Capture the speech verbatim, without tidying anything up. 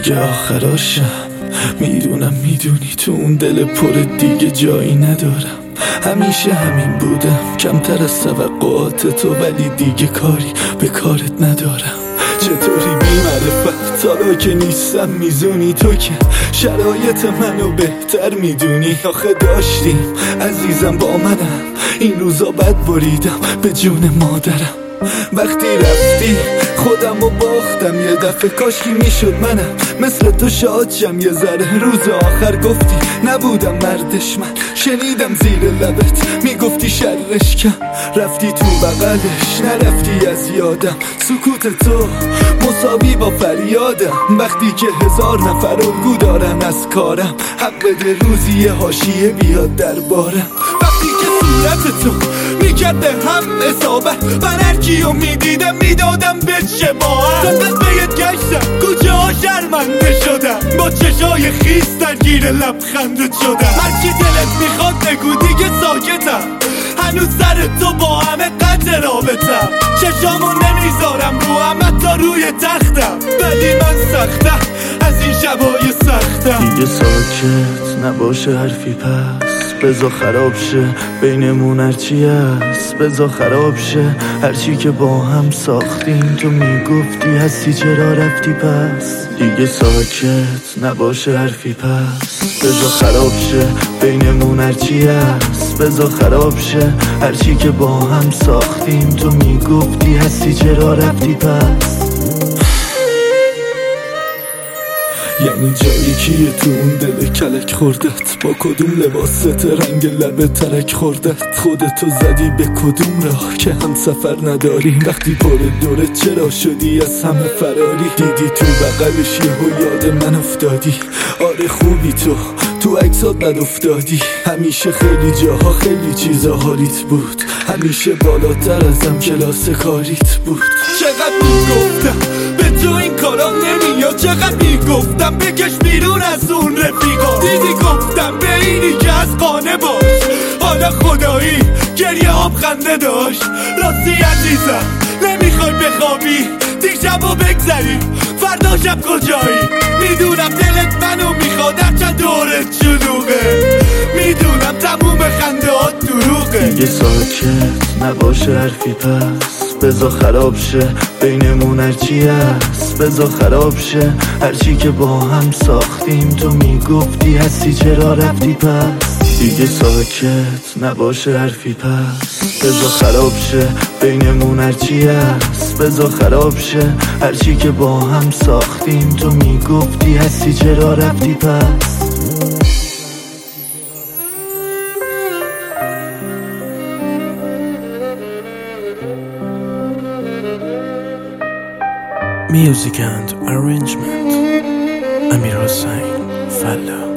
دیگه آخراشم. میدونم میدونی تو اون دل پر دیگه جایی ندارم. همیشه همین بودم، کمتر از توقعات تو، ولی دیگه کاری به کارت ندارم. چطوری بی معرفت حالا که نیستم میزونی تو که شرایط منو بهتر میدونی. آخه داشتیم عزیزم با منم، این روزا بد بریدم به جون مادرم. وقتی رفتی خودم رو باختم یه دفعه، کاشکی میشد منم مثل تو شادشم یه ذره. روز آخر گفتی نبودم مردش، من شنیدم زیر لبت میگفتی شرش کم. رفتی تو بغلش نرفتی از یادم، سکوت تو مساوی با فریادم. وقتی که هزار نفر الگو دارن از کارم، حق بده روزی یه حاشیه بیاد دربارم. وقتی که صورت تو میکرد به هم اصابت، من هرکیو میدیدم میدادم به شباهت. زندت به یه گشتم کوچه ها شرمنده شدم، با چشای خیس درگیر لبخندت شدم. هرچی دلت میخواد بگو دیگه ساکتم، هنوز سر تو با همه قدر رابطم. چشامو نمیذارم رو همه تا روی تختم، ولی من سختم از این شبای سختم. دیگه ساکت نباشه حرفی پس، بذار خراب شه بینمون هرچی هست. بذار خراب شه هرچی که با هم ساختیم. تو میگفتی هستی چرا رفتی پس. دیگه ساکت نباشه حرفی پس، بذار خراب شه بینمون هرچی هست. بذار خراب شه هرچی که با هم ساختیم. تو میگفتی هستی چرا رفتی پس. یعنی جایی کیه تو اون دل کلک خوردت؟ با کدوم لباست رنگ لب ترک خوردت؟ خودتو زدی به کدوم راه که هم سفر نداریم؟ وقتی پر دورت چرا شدی از همه فراری؟ دیدی تو بغلش یهو یاد من افتادی. آره خوبی تو تو عکسات بد افتادی. همیشه خیلی جاها خیلی چیزا حالیت بود، همیشه بالاتر ازم کلاس کاریت بود. چقدر میگفتم به تو این کارا نمیاد، چقدر میگفتم بکش بیرون از اون رفیقا. دیدی گفتم به اینی که از خانه باش، حالا خدایی گریه آب خنده داشت. راستی عزیزم نمیخوای بخوابی دیشبو بگذری، فردا شب کجایی؟ میدونم دلت منو میخواد هرچند دورت شلوغه، میدونم تموم خنده ها دروغه. دیگه ساکت نباشه حرفی پس، بذار خراب شه بینمون هرچی هست. بذار خراب شه هرچی که با هم ساختیم. تو میگفتی هستی چرا رفتی پس. دیگه ساکت نباشه حرفی پس، بذار خراب شه بینمون هرچی هست. بذار خراب شه هرچی که با هم ساختیم. تو میگفتی هستی چرا رفتی پس. Music and arrangement Amir Hossain Falla.